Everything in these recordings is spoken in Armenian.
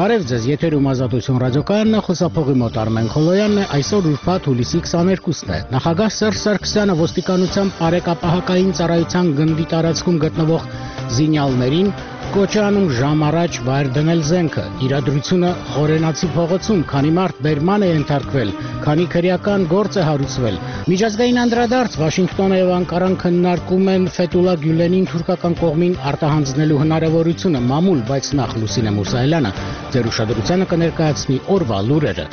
Բարև ձեզ, եթերում Ազատություն ռադիոկայանն է, խոսափողի մոտ Արմեն Խոլոյանն է, այսօր ուրբաթ հուլիսի 22-ն է։ Նախագահ Սերժ Սարգսյանը ոստիկանության բարեկապահակային ծառայության գնդի տարածքում գտնվող զինյալներին կոչ է անում ժամ առաջ վայր դնել զենքը։ Իրադրությունը Խորենացի փողոցում, քանի մարդ բերման է ենթարկվել, քանի քրեական գործ է հարուցվել։ Միջազգային անդրադարձ Վաշինգտոնը եւ Անկարան քննարկում են Ֆեթուլա Գյուլենին թուրքական կողմին արտահանձնելու հնարավորությունը մամուլ, բայց նախ Լուսինե Մուրսայելյանը ձեր ուշադրությանը կներկայացնի օրվա լուրերը։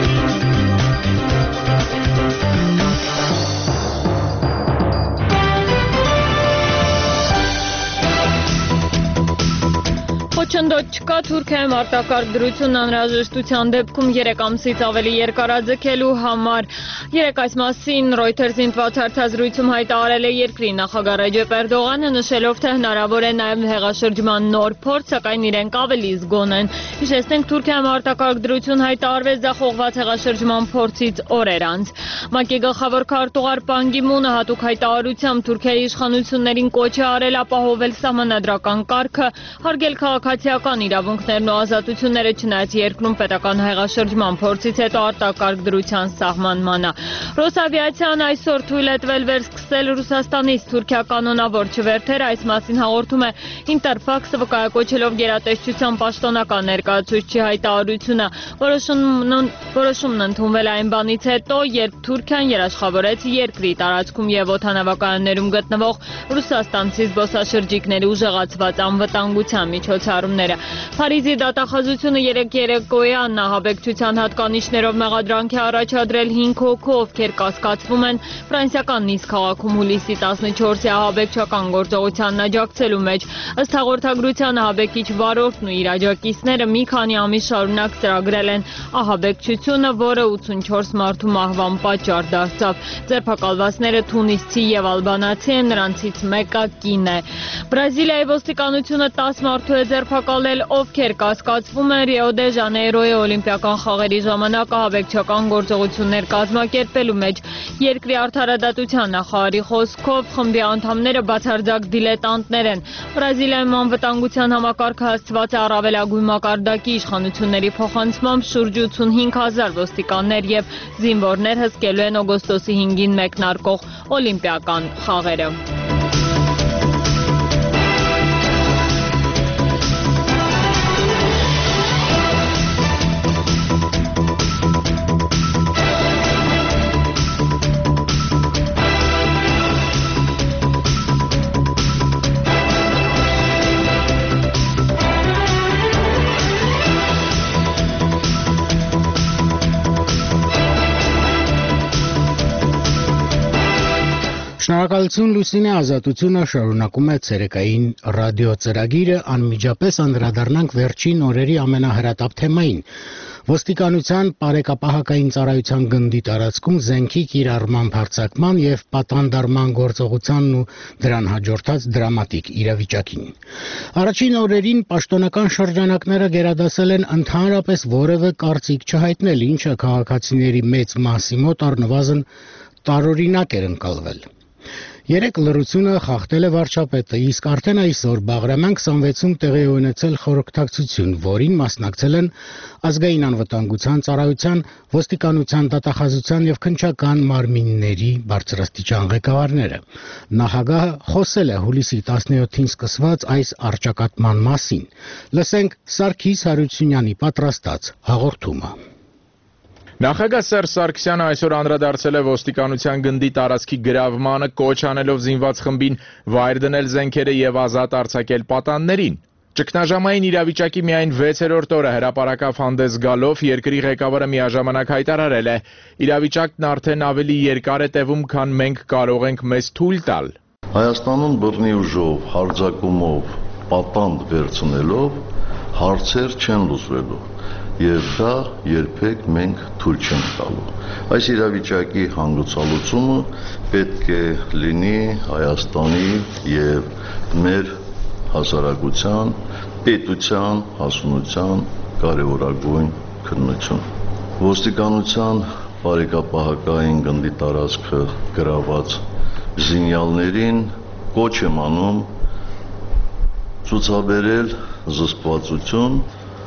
Խոչընդոտ չկա Թուրքիայում արտակարգ դրություն անհրաժեշտության դեպքում 3 ամսից ավելի երկարաձգելու համար։ Երեկ այս մասին Reuters-ին տված հարցազրույցում հայտարարել է երկրի նախագահ Ռեջեփ Էրդողանը, նշելով, թե հնարավոր է նաև հեղաշրջման նոր փորձ, սակայն իրենք ավելի զգոն են։ Հիշեցնենք, Թուրքիայում արտակարգ դրություն հայտարարվեց ձախողված հեղաշրջման փորձից օրեր անց։ ՄԱԿ-ի գլխավոր քարտուղար Պան Գի Մունը հատուկ հայտարարությամբ Թուրքիայի իշխանություններին կոչ է արել ապահովել սահմանադրական կարգը, հարգել քաղաքացիական իրավունքներն ու ազատությունները, չնայած երկրում պետական հեղաշրջման փորձից հետո արտակարգ դրության սահմանմանը։ Ռոսավիացիան այսօր թույլ է տվել վերսկսել Ռուսաստանից Թուրքիա կանոնավոր չվերթեր, այս մասին հաղորդում է Ինտերֆաքսը, վկայակոչելով գերատեսչության պաշտոնական ներկայացուցչի հայտարարությունը։ Որոշումն ընդունվել այն բանից հետո, երբ Թուրքիան երաշխավորեց երկրի տարածքում եւ օդանավակայաններում գտնվող ռուսաստանցի զբոսաշրջիկների ուժեղացված անվտանգության միջոցառումները։ Փարիզի դատախազությունը երեկոյան ահաբեկչության հատկանիշներով մեղադրանք է առաջադրել 5 հոգու, ովքեր կասկածվում են ֆրանսիական Նիս քաղաքում հուլիսի 14-ի ահաբեկչական գործողությանն աջակցելու մեջ։ Ըստ հաղորդագրության ահաբեկիչ վարորդն ու իր աջակիցները մի քանի ամիս շարունակ ծրագրել են ահաբեկչությունը, որը 84 մարդու մահվան պատճառ դարձավ։ Ձերբակալվածները թունիսցի եւ ալբանացի են, նրանցից մեկը կին է։ Բրազիլիայի ոստիկանությունը 10 մարդու է ձերբակալել, ովքեր կասկածվում են Ռիո դե Ժանեյրոյի օլիմպիական խաղերի ժամանակ ահաբեկչական գործողություններ կազմակերպելու մեջ։ Երկրի արդարադատության նախարարի խոսքով խմբի անդամները բացարձակ դիլետանտներ են։ Բրազիլիայում անվտանգության համակարգը հասցված է առավելագույն մակարդակի, իշխանությունների փոխանցմամբ շուրջ 85,000 ոստիկաններ եւ զինվորներ հսկելու են օգոստոսի 5-ին մեկնարկող օլիմպիական խաղերը։ Շնորհակալություն Լուսինե, Ազատությունը շարունակում է ցերեկային ռադիո ծրագիրը, անմիջապես անդրադառնանք վերջին օրերի ամենահրատապ թեմային։ Ոստիկանության բարեկապահակային ծառայության գնդի տարածքում զենքի կիրառման հարձակման եւ պատանդարման գործողությանն ու դրան հաջորդած դրամատիկ իրավիճակին։ Առաջին օրերին պաշտոնական շրջանակները գերադասել են ընդհանրապես որևէ կարծիք չհայտնել, ինչը քաղաքացիների մեծ մասի մոտ առնվազն տարօրինակ էր ընկալվել։ Երեք լռությունը խախտել է վարչապետը, իսկ արդեն այսօր Բաղրամյան 26-ում տեղի է ունեցել խորհրդակցություն, որին մասնակցել են ազգային անվտանգության ծառայության, ոստիկանության, դատախազության եւ քննչական մարմինների բարձրաստիճան ղեկավարները։ Նախագահը խոսել է հուլիսի 17-ին սկսված այս առճակատման մասին։ Լսենք Սարգիս Հարությունյանի պատրաստած հաղորդումը։ Նախագահ Սերժ Սարգսյանը այսօր անդրադարձել է ոստիկանության գնդի տարածքի գրավմանը, կոչ անելով զինված խմբին վայր դնել զենքերը եւ ազատ արձակել պատանդներին։ Ճգնաժամային իրավիճակի միայն 6-րդ օրը հրապարակավ հանդես գալով երկրի ղեկավարը միաժամանակ հայտարարել է. իրավիճակն արդեն ավելի երկար է տևում, քան մենք կարող ենք մեզ թույլ տալ։ Հայաստանում բռնի ուժով, հարձակումով, պատանդ վերցնելով հարցեր չեն լուծվելու։ Եվ դա երբեք մենք թույլ չենք տալու։ Այս իրավիճակի հանգուցալուծումը պետք է լինի Հայաստանի եւ մեր հասարակության, պետության, հասունության կարևորագույն քննություն։ Ոստիկանության բարեկապահակային գնդի տարածքը գրաված զինյալներին կոչ եմ անում ցուցաբերել զսպվածություն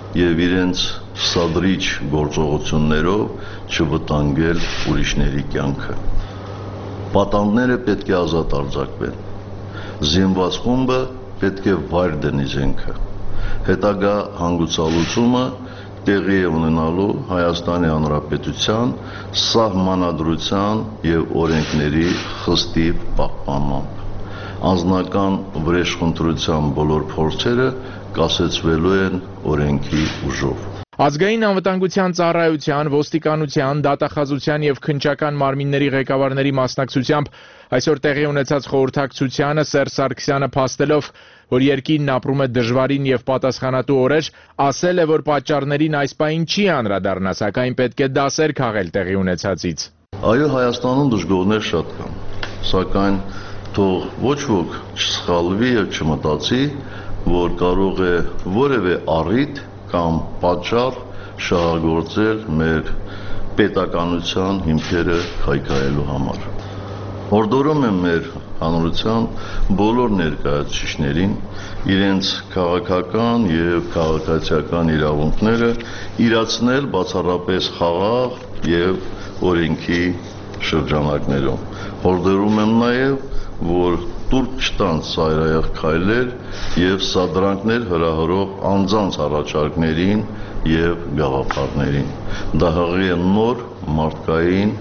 եւ իրենց սադրիչ գործողություններով չվտանգել ուրիշների կյանքը։ Պատանդները պետք է ազատ արձակվեն։ Զինված խումբը պետք է վայր դնի զենքը։ Հետագա հանգուցալուծումը տեղի է ունենալու Հայաստանի Հանրապետության սահմանադրության եւ օրենքների խստի պահպանմամբ։ Անձնական վրեժխնդրության բոլոր փորձերը կասեցվելու են օրենքի ուժով։ Ազգային անվտանգության ծառայության, ոստիկանության, դատախազության եւ քննչական մարմինների ղեկավարների մասնակցությամբ այսօր տեղի ունեցած խորհրդակցությանը Սերժ Սարգսյանը փաստելով, որ երկիրն ապրում է դժվարին եւ պատասխանատու օրեր, ասել է, որ պատճառներին այս պահին չի անդրադառնա, սակայն պետք է դասեր քաղել տեղի ունեցածից։ Այո, Հայաստանում դժգոհներ շատ կան, սակայն թող ոչ ոք չսխալվի եւ չմտածի, որ կարող է որևէ առիթ կամ պատճառ շահագործել մեր պետականության հիմքերը քայքայելու համար։ Հորդորում եմ մեր հանրության բոլոր ներկայացուցիչներին իրենց քաղաքական եւ քաղաքացիական իրավունքները իրացնել բացառապես խաղաղ եւ օրենքի շրջանակներում։ Հորդորում եմ նաեւ, որ տուրք չտան ծայրահեղ քայլեր եւ սադրանքներ հրահրող անձանց առաջարկներին եւ գաղափարներին։ Դա հղի է նոր մարդկային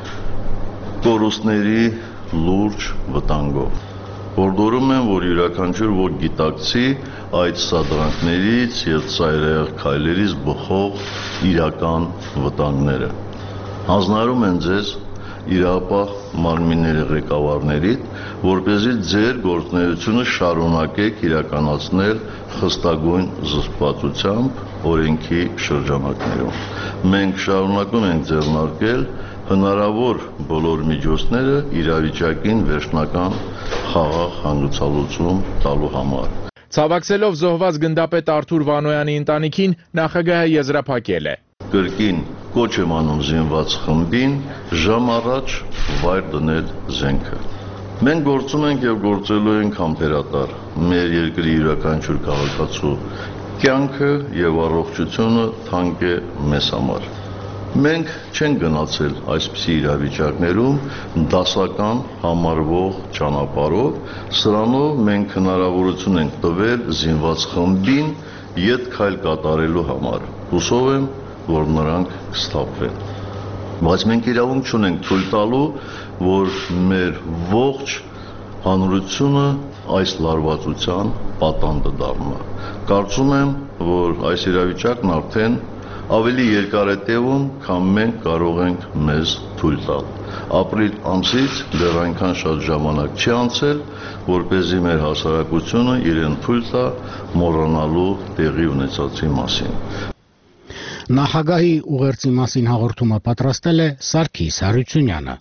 կորուստների լուրջ վտանգով։ Հորդորում եմ, որ յուրաքանչյուր ոք գիտակցի այդ սադրանքներից եւ ծայրահեղ քայլերից բխող իրական վտանգները։ Հանձնարարում եմ ձեզ իրապահ մարմինների ղեկավարներից, որպեսզի ձեր գործունեությունը շարունակեք իրականացնել խստագույն զսպվածությամբ օրենքի շրջանակներում։ Մենք շարունակում ենք ձեռնարկել հնարավոր բոլոր միջոցները իրավիճակին վերջնական խաղաղ հանգուցալուծում տալու համար։ Ցավակցելով զոհված գնդապետ Արթուր Վանոյանի ընտանիքին, նախագահը եզրափակել է. Կրկին կոչ եմ անում զինված խմբին ժամ առաջ վայր դնել զենքը։ Մենք գործում ենք եւ գործելու ենք համբերատար։ Մեր երկրի յուրաքանչյուր քաղաքացու կյանքը եւ առողջությունը թանկ է մեզ համար։ Մենք չենք գնացել այսպիսի իրավիճակներում դասական համարվող ճանապարհով, սրանով մենք հնարավորություն ենք տվել զինված խմբին ետ քայլ կատարելու համար։ Հուսով եմ, որ նրանք կսթափվեն։ Բայց մենք իրավունք չունենք թույլ տալու, որ մեր ողջ հանրությունը այս լարվածության պատանդը դառնա։ Կարծում եմ, որ այս իրավիճակն արդեն ավելի երկար է տևում, քան մենք կարող ենք մեզ թույլ տալ։ Ապրիլ ամսից դեռ այնքան շատ ժամանակ չի անցել, որպեսզի մեր հասարակությունը իրեն թույլ տա մոռանալու տեղի ունեցածի մասին։ Նախագահի ուղերձի մասին հաղորդումը պատրաստել է Սարգիս Հարությունյանը։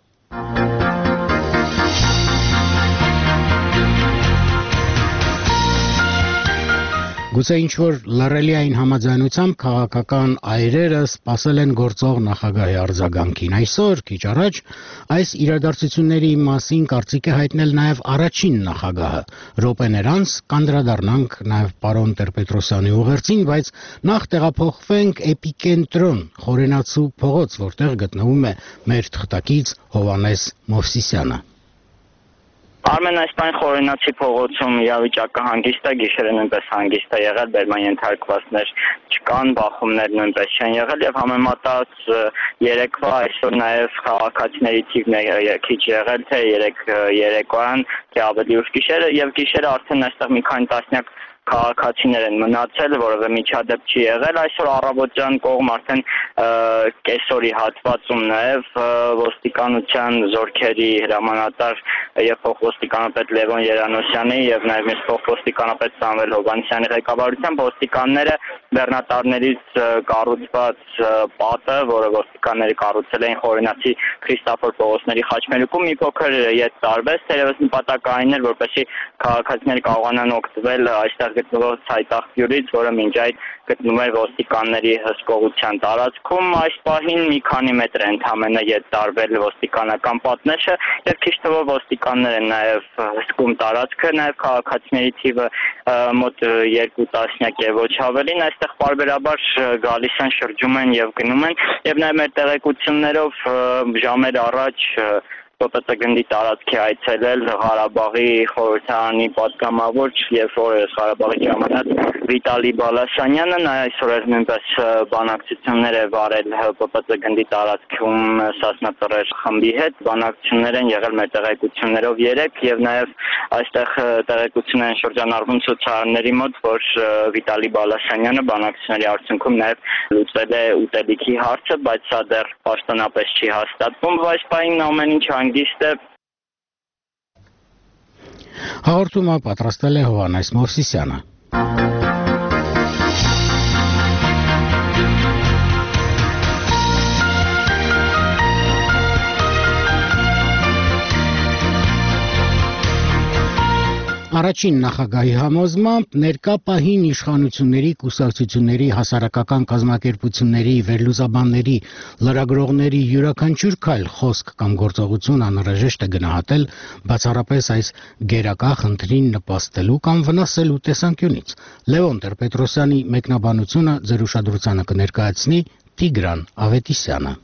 Գուցե ինչ-որ լռելիային համաձայնությամբ քաղաքական այրերը սպասել են գործող նախագահի արձագանքին։ Այսօր, քիչ առաջ, այս իրադարձությունների մասին կարծիք է հայտնել նաև առաջին նախագահը։ Րոպեներ անց կանդրադառնանք նաև պարոն Տեր-Պետրոսյանի ուղերձին, բայց նախ տեղափոխվենք էպիկենտրոն Խորենացու փողոց, որտեղ գտնվում է մեր թղթակից Հովհաննես Մովսիսյանը։ Արմեն, այս պայն Խորենացի փողոցում իրավիճակը հանգիստ է, գիշերը նույնպես հանգիստ է եղել, բերման ենթարկվածներ չկան, բախումներ նույնպես չեն եղել եւ համեմատած երեկվա այսօր նաեւ քաղաքացիների թիվն է քիչ եղել, թե երեկոյան, թե ավելի ուշ գիշերը եւ գիշերը արդեն այստեղ մի քանի տասնյակ քաղաքացիներ են մնացել, որովհետեւ միջադեպ չի եղել, այսօր առավոտյան կողմ արդեն կեսօրի հատվածում նաեւ ոստիկանության զորքերի հրամանատար եւ փոխոստիկանապետ Լևոն Երանոսյանի եւ նաեւ մեր փոխոստիկանապետ Սամվել Հովհաննիսյանի ղեկավարությամբ ոստիկանները բեռնատարներից կառուցված պատը, որը ոստիկանները կառուցել էին Խորենացի Քրիստոֆոր Պողոսների խաչմերուկում, մի փոքր ետ տարվեց, թերևս նպատակը այն էր, որպեսզի քաղաքացիները կարողանան օգտվել այստեղ գտնվող ցայտաղբյուրից, որը մինչ այդ գտնվում է ոստիկանների հսկողության տարածքում, այս պահին մի քանի մետր է ընդամենը ետ տարվել ոստիկանական պատնեշը եւ քիչ թվով ոստիկաններ են նաեւ հսկում տարածքը, նաեւ քաղաքացիների թիվը մոտ 2 տասնյակ եւ ոչ ավելին, այստեղ պարբերաբար գալիս են, շրջում են եւ գնում են եւ նաեւ մեր տեղեկություններով ժամեր առաջ ՊՊԾ գնդի տարածքի այցելել Ղարաբաղի խորհրդարանի պատգամավոր եւ օրերս Ղարաբաղի ժամանակ Վիտալի Բալասանյանը, նա այսօր նույնպես բանակցություններ է վարել ՊՊԾ գնդի տարածքում Սասնա Ծռեր խմբի հետ, բանակցություններ են եղել մեր տեղեկություններով 3 եւ նաեւ այստեղ տեղեկություններ են շրջանառվում ցուցարարների մոտ, որ Վիտալի Բալասանյանը բանակցությունների արդյունքում նաեւ լուծել է ուտելիքի հարցը, բայց սա դեռ պաշտոնապես չի հաստատվում, բայց պայն ամեն ինչ հանգիստ է։ Հաղորդումը պատրաստել է Հովհաննես Մովսիսյանը։ Առաջին նախագահի համոզմամբ ներկա պահին իշխանությունների, կուսակցությունների, հասարակական կազմակերպությունների, վերլուծաբանների, լրագրողների յուրաքանչյուր քայլ, խոսք կամ գործողություն անհրաժեշտ է գնահատել բացառապես այս գերակա խնդրին նպաստելու կամ վնասելու տեսանկյունից։ Լևոն Տեր-Պետրոսյանի մեկնաբանությունը ձեր ուշադրությանը կներկայացնի Տիգրան Ավետիսյանը։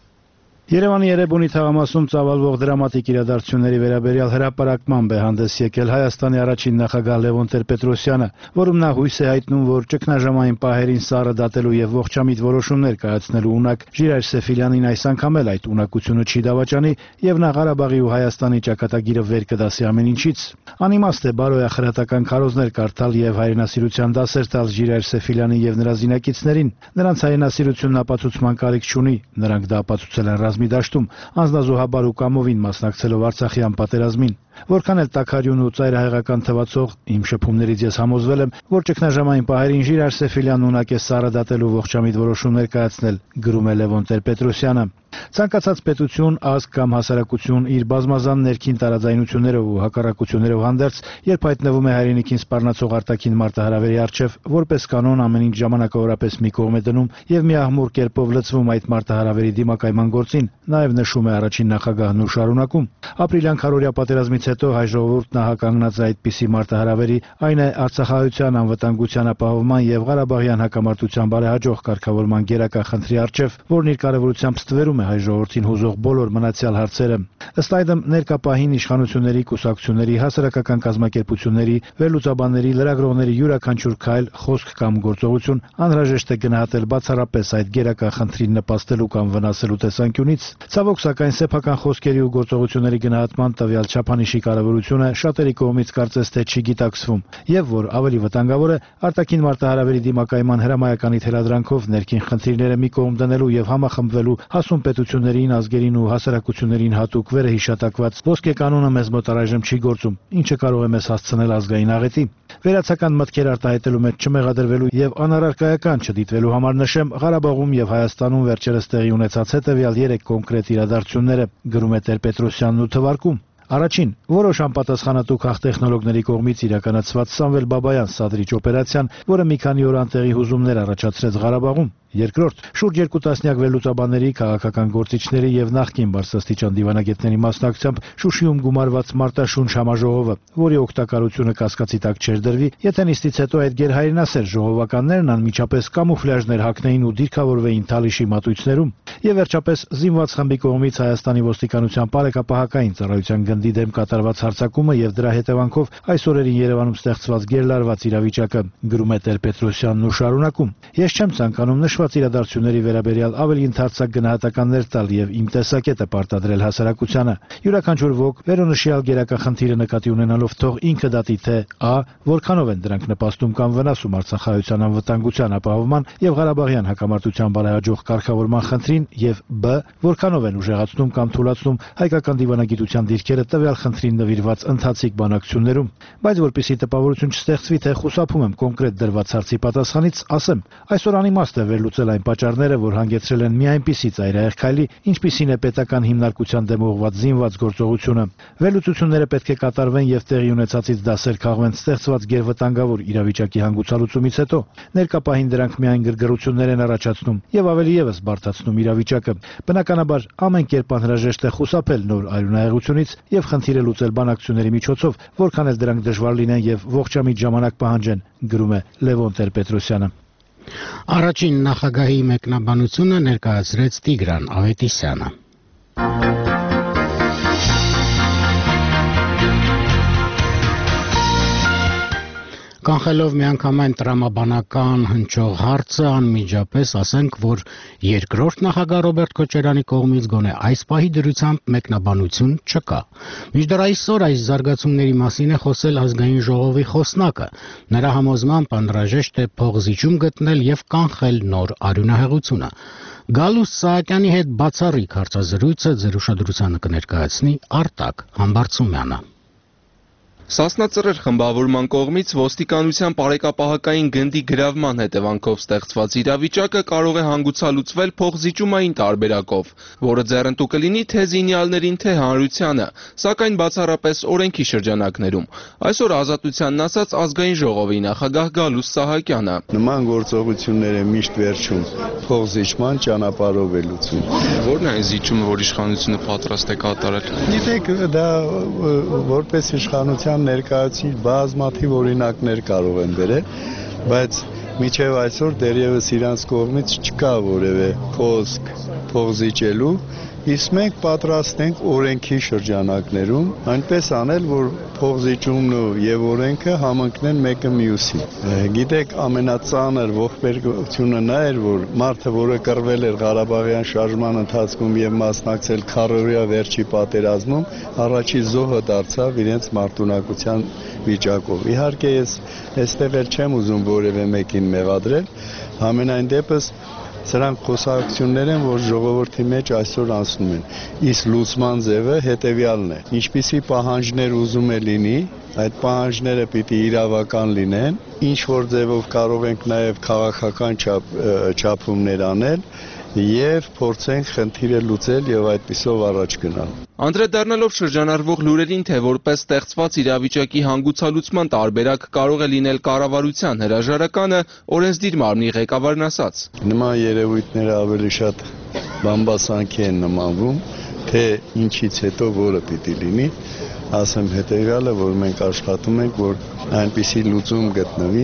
Երևանի Երևանի թաղամասում ծավալվող դրամատիկ իրադարձությունների վերաբերյալ հրապարակմամբ է հանդես եկել Հայաստանի առաջին նախագահ Լևոն Տեր-Պետրոսյանը, որում նա հույս է հայտնում, որ ճգնաժամային պահերին սառը դատելու եւ ողջամիտ որոշումներ կայացնելու ունակ Ժիրայր Սեֆիլյանին այս անգամ էլ այդ ունակությունը չի դավաճանի եւ նա Ղարաբաղի ու Հայաստանի ճակատագիրը վեր կդասի ամեն ինչից։ Անիմաստ է բարոյախրատական քարոզներ կարդալ եւ հայրենասիրության դասեր տալ Ժիրայր Սեֆիլյանին եւ նրա զինակիցներին։ Նրանց հայրենասիրությունն ապացուցման կարիք չունի, նրանք դա ապացուցել են մի դաշտում անձնազոհաբար ու կամովին մասնակցելով Արցախյան պատերազմին։ Որքան էլ տաքարյուն ու ծայրահեղական թվացող իմ շփումներից ես համոզվել եմ, որ ճգնաժամային պահերին Ժիրայր Սեֆիլյանն ունակ է սառը դատելու ողջամիտ որոշումներ կայացնել, գրում է Լևոն Տեր-Պետրոսյանը։ Ցանկացած պետություն, ազգ կամ հասարակություն իր բազմազան ներքին տարաձայնություններով ու հակառակություններով հանդերձ, երբ հայտնվում է հայրենիքին սպառնացող արտաքին մարտահրավերի առջև, որպես կանոն ամեն ինչ ժամանակավորապես մի կողմ է դնում եւ միահմուռ կերպով լցվում այդ մարտահրավերի դիմակայման գործին, նաեւ նշում է առաջին նախագահն ու շարունակում։ Ապրիլյան քարորյա պատերազմից հետո հայ ժողովուրդն հականգնած է այդպիսի մարտահրավերի, այն է արցախահայության անվտանգության ապահովման եւ Ղարաբաղյան հակամարտության բարեհաջող կարգավորման գերակա խնդրի առջև, որն իր կարևորությամբ ստվերում է հայ ժողովրդին հուզող բոլոր մնացյալ հարցերը։ Ըստ այդմ ներկա պահին իշխանությունների, կուսակցությունների, հասարակական կազմակերպությունների, վերլուծաբանների, լրագրողների յուրաքանչյուր քայլ, խոսք կամ գործողություն անհրաժեշտ է գնահատել բացառապես այդ գերակա խնդրին նպաստելու կամ վնասելու տեսանկյունից։ Ցավոք սակայն սեփական խոսքերի ու գործողությունների գնահատման տվյալ չափանիշի կարևորությունը շատերի կողմից կարծես թե չի գիտակցվում, եւ որ ավելի վտանգավոր է արտաքին մարտահրավերի դիմակայման հրամայականի թելադրանքով ներքին խնդիրները մի կողմ դնելու եւ համախմբվելու հասուն պետություններին, ազգերին ու հասարակություններին հատուկ վերահիշատակված ոսկե կանոնը մեզ մոտ առայժմ չի գործում, ինչը կարող է մեզ հասցնել ազգային աղետի։ Վերացական մտքեր արտահայտելու մեջ չմեղադրվելու եւ անառարկայական չդիտվելու համար նշեմ Ղարաբաղում եւ Հայաստանում վերջերս տեղի ունեցած հետեւյալ 3 կոնկրետ իրադարձությունները, գրում է Տեր-Պետրոսյանն ու թվարկում։ Առաջին, որոշ անպատասխանատու քաղտեխնոլոգների կողմից իրականացված Սամվել Բաբայան սադրիչ օպերացիան, որը մի քանի օր անտեղի հուզումներ առաջացրեց Ղարաբաղում։ Երկրորդ, շուրջ 2 տասնյակ վերլուծաբանների, քաղաքական գործիչների եւ նախկին բարձրաստիճան դիվանագետների մասնակցությամբ Շուշիում գումարված մարտաշունչ համաժողովը, որի օգտակարությունը կասկածի տակ չէր դրվի, եթե նիստից հետո այդ գերհայրենասեր ժողովականներն անմիջապես կամուֆլյաժներ հագնեին ու դիրքավորվեին Թալիշի մատույցներում։ Եվ վերջապես զինված խմբի կողմից Հայաստանի ոստիկանության բարեկապահական ծառայության գնդի դեմ կատարված հարձակումը եւ դրա հետևանքով այս օրերին Երևանում ստեղծված գերլարված իրավիճակը, գրում է Տեր-Պետրոսյանն ու շարունակում։ Ես չեմ ցանկանում նշված իրադարձությունների վերաբերյալ ավելի ընդարձակ գնահատականներ տալ եւ իմ տեսակետը պարտադրել հասարակությանը։ Յուրաքանչյուր ոք վերոնշյալ գերակա խնդիրը նկատի ունենալով թող ինքը դատի թե a. որքանով են դրանք նպաստում կամ վնասում արցախահայության անվտանգության ապահովման եւ Ղարաբաղյան հակամարտության բարեհաջող կարգավորման խնդրին եւ b. որքանով են ուժեղացնում կամ թուլացնում հայկական դիվանագիտության դիրքերը տվյալ խնդրին նվիրված ընթացիկ բանակցություններում, բայց որպեսզի տպավորություն չստեղծվի, թե խուսափում եմ կոնկրետ դրված հարցի պատասխանից, ասեմ, այսօր անիմաստ է վերլուծել այն պատճառները, որ հանգեցրել են մի այնպիսի ծայրահեղ քայլի, ինչպիսին է պետական հիմնարկության դեմ ուղղված զինված գործողությունը։ Վերլուծությունները պետք է կատարվեն եւ տեղի ունեցածից դասեր քաղվեն ստեղծված գերվտանգավոր իրավիճակի հանգուցալուծումից հետո։ Ներկա պահին դրանք միայն գրգռություններ են առաջացնում եւ ավելի եւս բարդացնում իրավիճակը։ Բնականաբար, ամեն կերպ անհրաժեշտ է խուսափել նոր արյունահեղությունից եւ խնդիրը լուծել բանակցությունների միջոցով, որքան էլ դրանք դժվար լինեն եւ ողջամիտ ժամանակ պահանջեն, գրում է Լևոն Տեր-Պետրոսյանը։ Առաջին նախագահի մեկնաբանությունը ներկայացրեց Տիգրան Ավետիսյանը։ Կանխելով միանգամայն տրամաբանական հնչող հարցը, անմիջապես ասենք, որ երկրորդ նախագահ Ռոբերտ Քոչարյանի կողմից գոնե այս պահի դրությամբ մեկնաբանություն չկա։ Մինչդեռ այսօր այս զարգացումների մասին է խոսել ազգային ժողովի խոսնակը։ Նրա համոզմամբ անհրաժեշտ է փողզիջում գտնել եւ կանխել նոր արյունահեղությունը։ Գալուստ Սահակյանի հետ բացառիկ հարցազրույցը ձեր ուշադրությանը կներկայացնի Արտակ Համբարձումյանը։ Սասնա խմբավորման կողմից ոստիկանության պարեկապահակային գնդի գրավման հետևանքով ստեղծված իրավիճակը կարող է հանգուցալուծվել փողզիջումային տարբերակով, որը ձեռնտու կլինի թե զինյալներին, թե հանրությանը, սակայն բացառապես օրենքի շրջանակներում։ Այսօր Ազատությանն ասաց ազգային ժողովի նախագահ Գալուստ Սահակյանը։ Նման գործողություններ է միշտ վերջում փողզիջման ճանապարհով է լուծում։ Որն է այն զիջումը, որ իշխանությունը պատրաստ է կատարել։ Գիտեք, դա որպես իշխանության ներկայացուցիչ բազմաթիվ օրինակներ կարող են բերել, բայց մինչև այսօր դեռևս իրանց կողմից չկա որևէ խոսք փողզիջելու, իսկ մենք պատրաստ ենք օրենքի շրջանակներում այնպես անել, որ փողզիջումն եւ օրենքը համընկնեն մեկը մյուսին։ Գիտեք, ամենածանր ողբերգությունը նա էր, որ մարդը, որը կռվել էր Ղարաբաղյան շարժման ընթացքում եւ մասնակցել քառօրյա վերջի պատերազմում, առաջի զոհը դարձավ իրենց մարտունակության վիճակով։ Իհարկե ես այստեղ էլ չեմ ուզում որևէ մեկին մեղադրել, համենայն դեպս սրանք խոսակցություններ են, որ ժողովրդի մեջ այսօր անցնում են։ Իսկ լուծման ձևը հետևյալն է. ինչպիսի պահանջներ ուզում է լինի, այդ պահանջները պիտի իրավական լինեն, ինչ որ ձևով կարող ենք նաև քաղաքական չափումներ անել եւ փորձենք խնդիրը լուծել եւ այդպիսով առաջ գնալ։ Անդրադառնալով շրջանառվող լուրերին, թե որպես ստեղծված իրավիճակի հանգուցալուծման տարբերակ կարող է լինել կառավարության հրաժարականը, օրենսդիր մարմնի ղեկավարն ասաց. Նման երևույթները ավելի շատ բամբասանքի են նմանվում, թե ինչից հետո որը պիտի լինի, ասեմ հետեւյալը, որ մենք աշխատում ենք, որ այնպիսի լուծում գտնվի,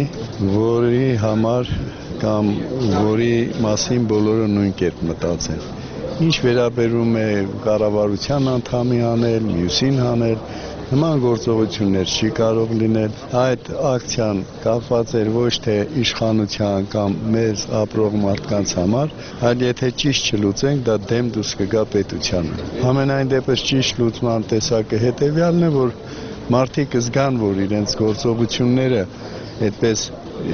որի համար կամ որի մասին բոլորը նույն կերպ մտածեն։ Ինչ վերաբերում է կառավարության անդամի անել, մյուսին անել, նման գործողություններ չի կարող լինել։ Այդ ակցիան կապված էր ոչ թե իշխանության կամ մեզ ապրող մարդկանց համար, այլ եթե ճիշտ չլուծենք, դա դեմ դուրս կգա պետությանը։ Համենայն դեպս ճիշտ լուծման տեսակը հետևյալն է, որ մարդիկ զգան, որ իրենց գործողությունները այդպես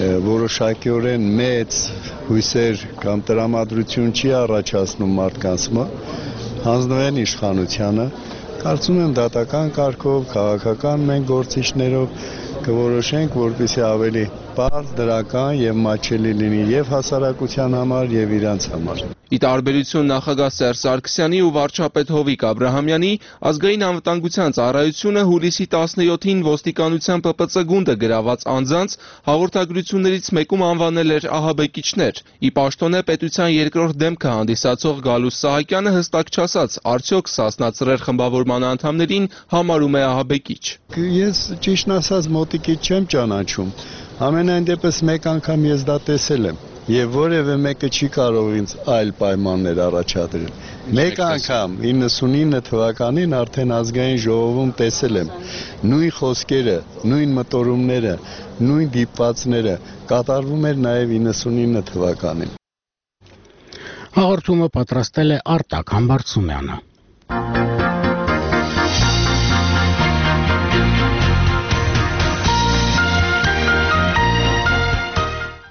որոշակիորեն մեծ հույսեր կամ տրամադրություն չի առաջացնում մարդկանց մոտ, հանձնվեն իշխանությանը, կարծում եմ դատական կարգով, քաղաքական մենք գործիչներով կորոշենք, որպեսզի ավելի պարզ, դրական եւ մատչելի լինի եւ հասարակության համար եւ իրանց համար։ Ի տարբերություն նախագահ Սերժ Սարգսյանի ու վարչապետ Հովիկ Աբրահամյանի, ազգային անվտանգության ծառայությունը հուլիսի 17-ին ոստիկանության ՊՊՑ գունդը գրաված անձանց հաղորդագրություններից մեկում անվանել էր ահաբեկիչներ։ Ի պաշտոնե պետության երկրորդ դեմքը հանդիսացող Գալուստ Սահակյանը հստակ չասաց, արդյոք Սասնա խմբավորման անդամներին համարում է ահաբեկիչ։ Ես ճիշտն ասած մոտիկից չեմ ճանաչում։ Ամենայն դեպս մեկ անգամ ես դա տեսել եմ եւ որևէ մեկը չի կարող ինձ այլ պայմաններ առաջադրել։ Մեկ անգամ 99 թվականին արդեն ազգային ժողովում տեսել եմ նույն խոսքերը, նույն մտորումները, նույն դիպվածները կատարվում էր նաեւ 99 թվականին։ Հաղորդումը պատրաստել է Արտակ Համբարձումյանը։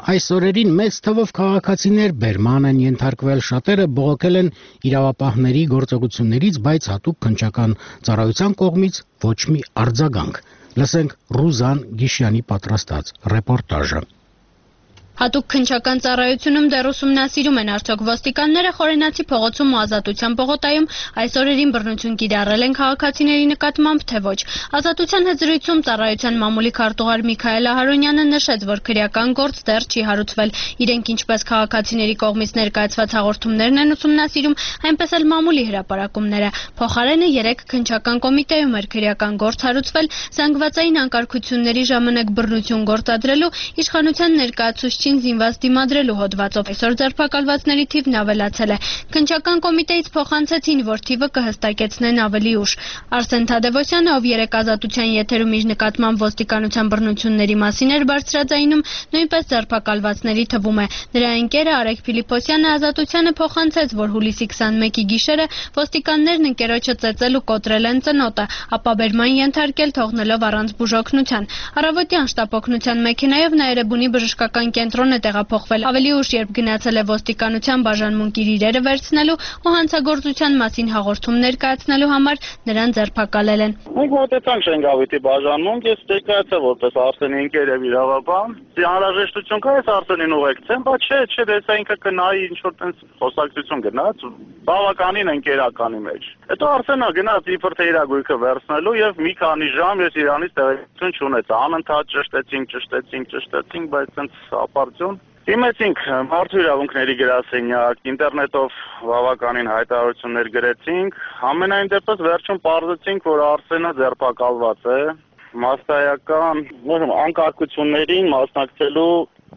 Այս օրերին մեծ թվով քաղաքացիներ բերման են ենթարկվել, շատերը բողոքել են իրավապահների գործողություններից, բայց հատուկ քննչական ծառայության կողմից ոչ մի արձագանք։ Լսենք Ռուզան Գիշյանի պատրաստած ռեպորտաժը։ Հատուկ քննչական ծառայությունում դեռ ուսումնասիրում են արդյոք ոստիկանները Խորենացի փողոցում ու Ազատության պողոտայում այս օրերին բռնություն կիրառել են քաղաքացիների նկատմամբ, թե ոչ։ Ազատության հետ զրույցում ծառայության մամուլի քարտուղար Միքայել Ահարոնյանը նշեց, որ քրեական գործ դեռ չի հարուցվել։ Իրենք ինչպես քաղաքացիների կողմից ներկայացված հաղորդումներն են ուսումնասիրում, այնպես էլ մամուլի հրապարակումները։ Փոխարենը 3 քննչական կոմիտեում էր քրեական գործ հարուցվել զանգվածային անկարգությունների ժամանակ բռնություն գործադրելու իշխանության ներկայացուցիչ զինված դիմադրելու հոդվածով այսօր ձերբակալվածների թիվն ավելացել է։ Քննչական կոմիտեից փոխանցեցին, որ թիվը կհստակեցնեն ավելի ուշ։ Արսեն Թադևոսյանը, ով 3 ազատության եթերում իր նկատմամբ ոստիկանության բռնությունների մասին էր բարձրաձայնում, նույնպես ձերբակալվածների թվում է։ Նրա ընկերը Արեգ Փիլիպոսյանը ազատությանը փոխանցեց, որ հուլիսի 21-ի գիշերը ոստիկաններն ընկերոջը ծեծել ու կոտրել են ծնոտը, ապա բերման ենթարկել, թողնելով առանց բուժօգնության։ Առավոտյան շտապօգնության մեքենայով նա Էրեբունի բժշկական կենտրոն է տեղափոխվել։ Ավելի ուշ, երբ գնացել է ոստիկանության բաժանմունք իր իրերը վերցնելու ու հանցագործության մասին հաղորդում ներկայացնելու համար, նրան ձերբակալել են։ Մենք մոտեցանք Շենգավիթի բաժանմունք, ես ներկայացա որպես Արսենի ընկեր եւ իրավաբան։ Անհրաժեշտություն կա այս Արսենին ուղեկցեմ, բայց չէ, դեսա ինքը կնայի ինչ-որ տենց խոսակցություն գնաց, բավականին ընկերականի մեջ։ Հետո Արսենը գնաց իբր թե իր գույքը վերցնելու եւ մի քանի ժամ ես իրանից տեղեկություն չունեցա։ Անընդհատ ճշտեցինք, բայց տենց ապարդյուն դիմեցինք մարդու իրավունքների գրասենյակ, ինտերնետով բավականին հայտարարություններ գրեցինք, ամենայն դեպս վերջում պարզեցինք, որ Արսենը ձերբակալված է, մասսայական անկարգություններին մասնակցելու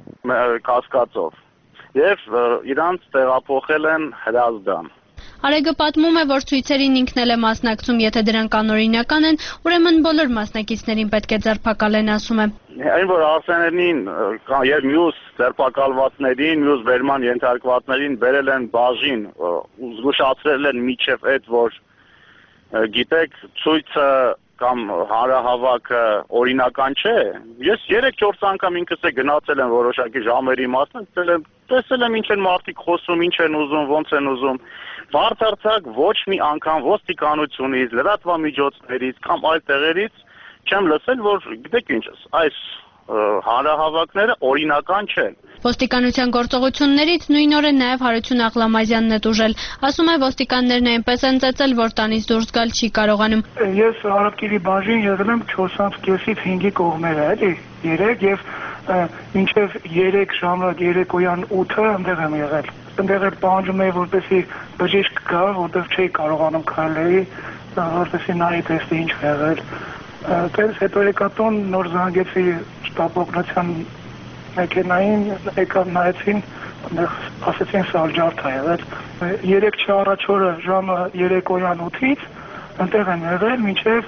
կասկածով եւ իրանց տեղափոխել են Հրազդան։ Արեգը պատմում է, որ ցույցերին ինքն էլ է մասնակցում, եթե դրանք կանոնական են, ուրեմն բոլոր մասնակիցներին պետք է ձերբակալեն, ասում է։ Այն որ Արսենին եւ մյուս ձերբակալվածներին, մյուս վերման ենթարկվածներին բերել են բաժին, զգուշացրել են միջև այդ, որ գիտեք, ցույցը կամ հանրահավաքը օրինական չէ։ Ես 3-4 անգամ ինքս գնացել եմ որոշակի ժամերի մասնակցել եմ, տեսել եմ ինչ են մարդիկ խոսում, ինչ են ուզում, ոնց են ուզում։ Բարձրացակ ոչ մի անգամ ոստիկանությունից, լրատվամիջոցներից կամ այլ տեղերից չեմ լսել, որ գիտեք ինչ, այս հանրահավաքները օրինական չեն։ Ոստիկանության գործողություններից նույն օրը նաև Հարություն Աղլամազյանն է տուժել։ Ասում է, ոստիկաններն այնպես են ծեծել, որ տանից դուրս գալ չի կարողանում։ Ես Արաբկիրի բաժին եղել եմ 4:30-ից 5-ի կողմերը, էլի, 3 եւ մինչեւ 3 ժամը երեկոյան 8-ը այնտեղ եմ եղել։ Այնտեղ էլ պահանջում էի, որպեսզի բժիշկ գա, որտեղ չէի կարողանում քայլել, որպեսզի նայի տեսնի ինչ եղել։ Դες հետո եկա տուն, նոր զանգեցի շտապօգնության մեքենային, եկան նայեցին, ասեցին սալջարդ է եղել։ 3 չառաջ օրը ժամը երեկոյան 8-ից այնտեղ եմ եղել, մինչև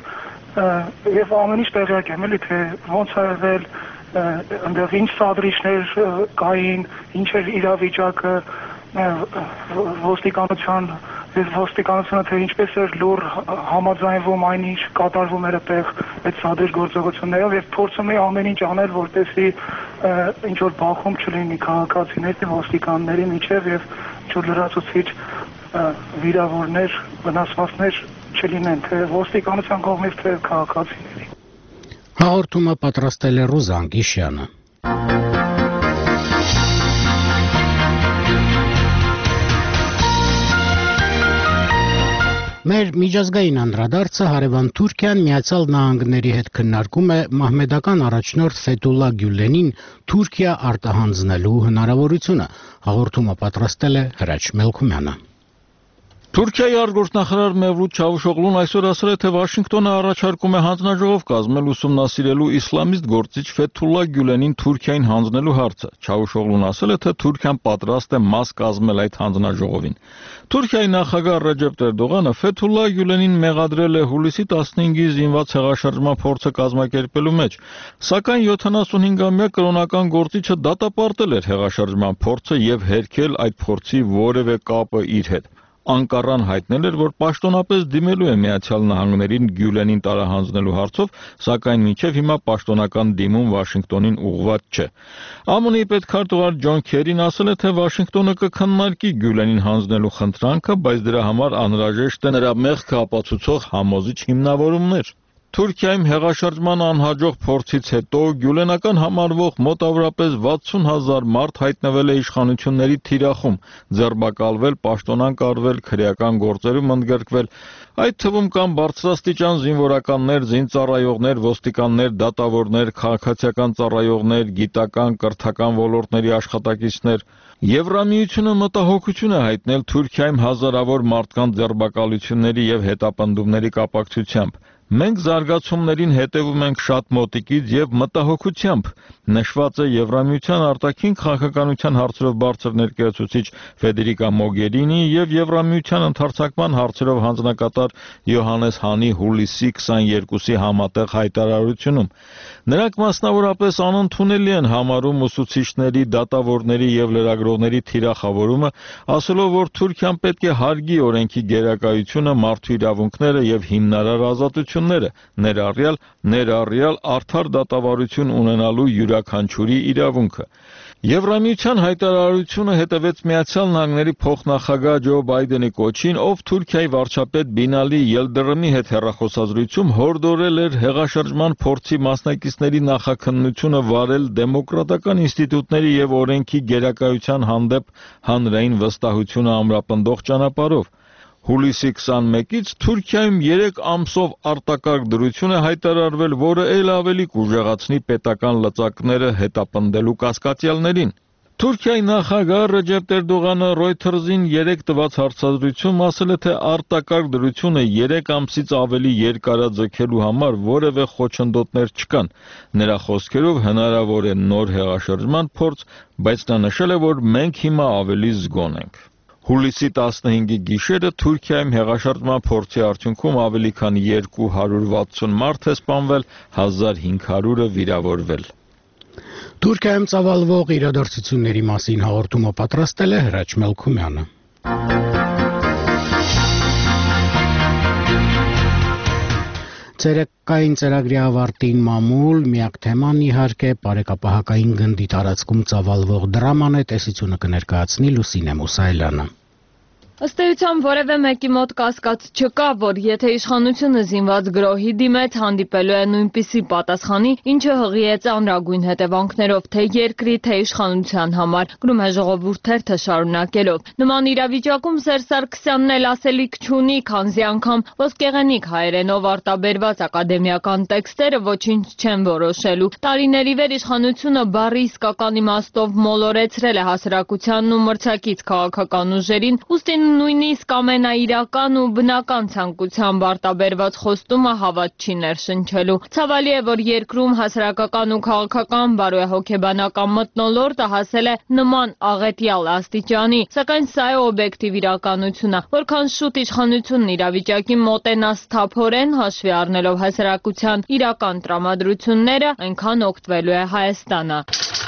եւ ամեն ինչ տեղյակ եմ, էլի թե ոնց է եղել, այնտեղ ինչ սադրիչներ կային, ինչ էր իրավիճակը, ոստիկանությունը թե ինչպես էր լուր համաձայնվում այն ինչ կատարվում էր այդտեղ այդ սադրիչ գործողություններով եւ փորձում էի ամեն ինչ անել, որպեսզի ինչ որ բախում չլինի քաղաքացիների ոստիկանների միջև եւ ինչ որ լրացուցիչ վիրավորներ, վնասվածքներ չլինեն թե ոստիկանության կողմից թե քաղաքացիների։ Հաղորդումը պատրաստել է Ռուզան Գիշյանը։ Մեր միջազգային անդրադարձը հարևան Թուրքիան Միացյալ Նահանգների հետ քննարկում է մահմեդական առաջնորդ Ֆեթուլլա Գյուլենին Թուրքիա արտահանձնելու հնարավորությունը։ Հաղորդումը պատրաստել է Հրաչ Մելքումյանը։ Թուրքիայի արտգործնախարար Մևլութ Չավուշօղլուն այսօր ասել է, թե Վաշինգտոնը առաջարկում է հանձնաժողով կազմել ուսումնասիրելու իսլամիստ գործիչ Ֆեթուլլա Գյուլենին Թուրքիային հանձնելու հարցը։ Չավուշօղլուն ասել է, թե Թուրքիան պատրաստ է մաս կազմել այդ հանձնաժողովին։ Թուրքիայի նախագահ Ռեջեփ Էրդողանը Ֆեթուլլա Գյուլենին մեղադրել է հուլիսի 15-ի զինված հեղաշրջման փորձը կազմակերպելու մեջ, սակայն 75-ամյա կրոնական գործիչը դատապարտել էր հեղաշրջման փորձը եւ հերքել այդ փորձի որևէ կապը իր հետ։ Անկարան հայտնել էր, որ պաշտոնապես դիմելու է Միացյալ Նահանգներին Գյուլենին տարահանձնելու հարցով, սակայն մինչև հիմա պաշտոնական դիմում Վաշինգտոնին ուղղված չէ։ ԱՄՆ-ի պետքարտուղար Ջոն Քերին ասել է, թե Վաշինգտոնը կքննարկի Գյուլենին հանձնելու խնդրանքը, բայց դրա համար անհրաժեշտ է նրա մեղքը ապացուցող համոզիչ հիմնավորումներ։ Թուրքիայում հեղաշրջման անհաջող փորձից հետո գյուլենական համարվող մոտավորապես 60,000 մարդ հայտնվել է իշխանությունների թիրախում, ձերբակալվել, պաշտոնանկ արվել, քրեական գործերում ընդգրկվել, այդ թվում կան բարձրաստիճան զինվորականներ, զինծառայողներ, ոստիկաններ, դատավորներ, քաղաքացիական ծառայողներ, գիտական, կրթական ոլորտների աշխատակիցներ։ Եվրամիությունը մտահոգություն է հայտնել Թուրքիայում հազարավոր մարդկանց ձերբակալությունների եւ հետապնդումների կապակցությամբ։ Մենք զարգացումներին հետևում ենք շատ մոտիկից եւ մտահոգությամբ, նշված է Եվրամիության արտաքին քաղաքականության հարցերով բարձր ներկայացուցիչ Ֆեդերիկա Մոգերինի եւ Եվրամիության ընդհանրացման հարցերով հանձնակատար Յոհաննես Հանի հուլիսի 22-ի համատեղ հայտարարությունում։ Նրանք մասնավորապես անընդունելի են համարում ուսուցիչների, դատավորների եւ լրագրողների թիրախավորումը, ասելով, որ Թուրքիան պետք է հարգի օրենքի գերակայությունը, մարդու իրավունքները եւ հիմնարար ազատությունները, ներառյալ արդար դատավարություն ունենալու յուրաքանչյուրի իրավունքը։ Եվրամիության հայտարարությունը հետևեց Միացյալ Նահանգների փոխնախագահ Ջո Բայդենի կոչին, ով Թուրքիայի վարչապետ Բինալի Ելդրըմի հետ հեռախոսազրույցում հորդորել էր հեղաշրջման փորձի մասնակիցների նախաքննությունը վարել դեմոկրատական ինստիտուտների եւ օրենքի գերակայության հանդեպ հանրային վստահությունը ամրապնդող ճանապարհով։ Հուլիսի 21-ից Թուրքիայում 3 ամսով արտակարգ դրություն է հայտարարվել, որը ել ավելի կուժեղացնի պետական լծակները հետապնդելու կասկածյալներին։ Թուրքիայի նախագահ Ռեջեփ Էրդողանը Reuters-ին 3 տված հարցազրույցում ասել է, թե արտակարգ դրությունը 3 ամսից ավելի երկար է ձգելու համար որևէ խոչընդոտներ չկան։ Նրա խոսքերով հնարավոր է նոր հեղաշրջման փորձ, բայց նա նշել է, որ մենք հիմա ավելի զգոն ենք։ Հուլիսի 15-ի գիշերը Թուրքիայում հեղաշրջման փորձի արդյունքում ավելի քան 260 մարդ է սպանվել, 1500-ը վիրավորվել։ Թուրքիայում ծավալվող իրադարձությունների մասին հաղորդումը պատրաստել է Հրաչ Մելքումյանը։ Ցերեկային ծրագրի ավարտին մամուլ, միակ թեման իհարկե բարեկապահակային գնդի տարածքում ծավալվող դրաման է, տեսությունը կներկայացնի Լուսինե Մուսայելյանը։ Ըստ էության որևէ մեկի մոտ կասկած չկա, որ եթե իշխանությունը զինված գրոհի դիմեց, հանդիպելու է նույնպիսի պատասխանի, ինչը հղի է ծանրագույն հետևանքներով թե երկրի, թե իշխանության համար, գրում է Ժողովուրդ թերթը շարունակելով։ Նման իրավիճակում Սերժ Սարգսյանն էլ ասելիք չունի, քանզի անգամ ոսկեղենիկ հայերենով արտաբերված ակադեմիական տեքստերը ոչինչ չեն որոշելու։ Տարիների վեր իշխանությունը բառի իսկական իմաստով մոլորեցրել է հասարակությանն ու մրցակից քաղաքական ուժերին, ուստի նույնիսկ ամենաիրական ու բնական ցանկությամբ արտաբերված խոստումը հավատ չի ներշնչելու։ Ցավալի է, որ երկրում հասարակական ու քաղաքական բարոյահոգեբանական մթնոլորտը հասել է նման աղետյալ աստիճանի, սակայն սա է օբյեկտիվ իրականությունը, որքան շուտ իշխանությունն իրավիճակի մոտենա սթափորեն հաշվի առնելով հասարակության իրական տրամադրությունները, այնքան օգտվելու է Հայաստանը։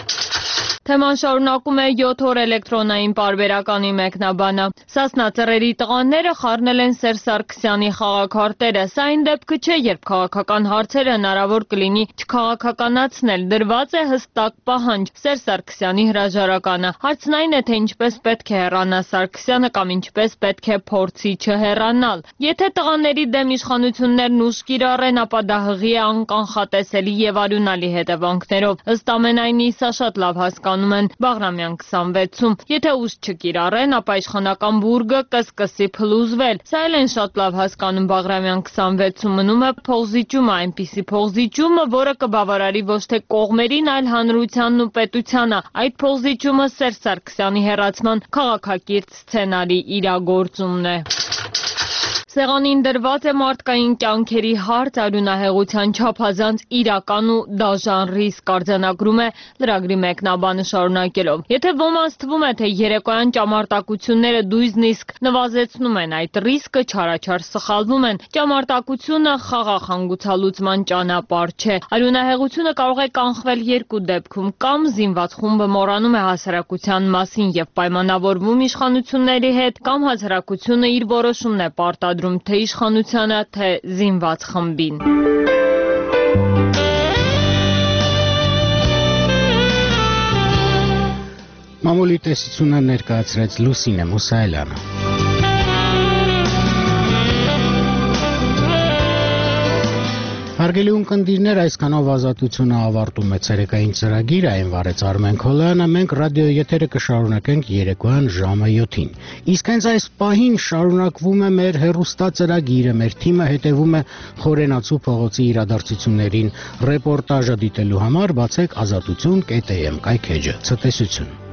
Թեման շարունակում է 7 օր էլեկտրոնային պարբերականի մեկնաբանը։ Սասնա ծռերի տղաները խառնել են Սերժ Սարգսյանի խաղաքարտերը։ Սա այն դեպքը չէ, երբ քաղաքական հարցերը հնարավոր կլինի չքաղաքականացնել։ Դրված է հստակ պահանջ՝ Սերժ Սարգսյանի հրաժարականը։ Հարցն այն է, թե ինչպես պետք է հեռանա Սարգսյանը կամ ինչպես պետք է փորձի չհեռանալ։ Եթե տղաների դեմ իշխանություններն ուժ կիրառեն, ապա դա հղի է անկանխատեսելի եւ արյունալի հետևանքներով։ Ըստ ամենայնի, սա շատ լավ հասկանում են Բաղրամյան 26-ում։ Եթե ուժ չկիրառեն, ապա իշխանական բուրգը կսկսի փլուզվել։ Սա էլ են շատ լավ հասկանում Բաղրամյան 26-ում, մնում է փողզիջումը, այնպիսի փողզիջումը, որը կբավարարի ոչ թե կողմերին, այլ հանրությանն ու պետությանը։ Այդ փողզիջումը Սերժ Սարգսյանի հեռացման քաղաքակիրթ սցենարի իրագործումն է։ Սեղանին դրված է մարդկային կյանքերի հարց, արյունահեղության չափազանց իրական ու դաժան ռիսկ, արձանագրում է լրագրի մեկնաբանը շարունակելով։ Եթե ոմանց թվում է, թե երեկոյան ճամարտակությունները դույզնիսկ նվազեցնում են այդ ռիսկը, չարաչար սխալվում են։ Ճամարտակությունը խաղաղ հանգուցալուծման ճանապարհ չէ։ Արյունահեղությունը կարող է կանխվել երկու դեպքում՝ կամ զինված խումբը մոռանում է հասարակության մասին եւ պայմանավորվում իշխանությունների հետ, կամ հասարակությունը իր որոշումն է պարտադրում թե իշխանությանը, թե զինված խմբին։ Մամուլի տեսությունը ներկայացրեց Լուսինե Մուսայելյանը։ Հարգելի ունկնդիրներ, այսքանով ազատությունը ավարտում է ցերեկային ծրագիրը, այն վարեց Արմեն Քոլյանը, մենք ռադիո եթերը կշարունակենք երեկոյան ժամը 7-ին։ Իսկ հենց այս պահին շարունակվում է մեր հեռուստածրագիրը, մեր թիմը հետևում է Խորենացու փողոցի իրադարձություններին, ռեպորտաժը դիտելու համար բացեք azatutun.am կայքեջը։ Ցտեսություն։